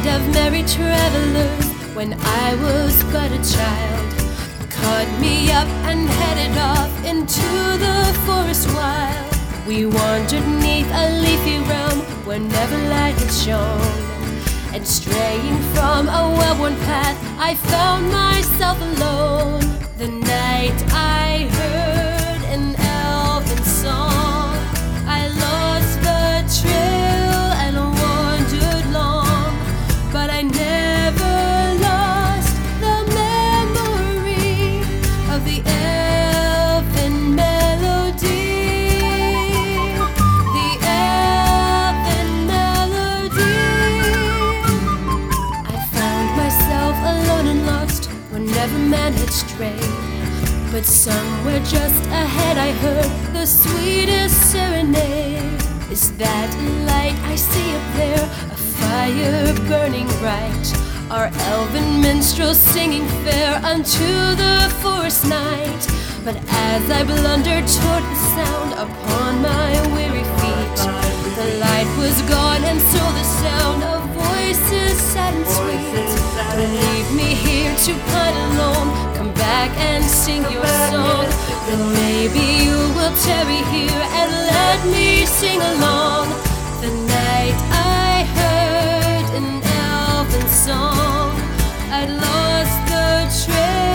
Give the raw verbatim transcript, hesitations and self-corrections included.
band of merry travelers, when I was but a child, caught me up and headed off into the forest wild. We wandered neath a leafy realm where never light had shone, and straying from a well-worn path, I found myself alone. The night I heard an elfin song, I lost the trail and wandered long, but I never lost the memory of the elfin melody. The elfin melody. I found myself alone and lost where never man had strayed, but somewhere just ahead I heard the sweetest serenade. Is that light I see up there, a fire burning bright? Our elven minstrels singing fair unto the forest night? But as I blundered toward the sound upon my weary feet, the light was gone and so the sound of voices sad and sweet. Don't leave me here to pine alone, come back and sing your song. Then maybe you will tarry here and let me sing along. The night I heard an elfin song, I'd lost the trail.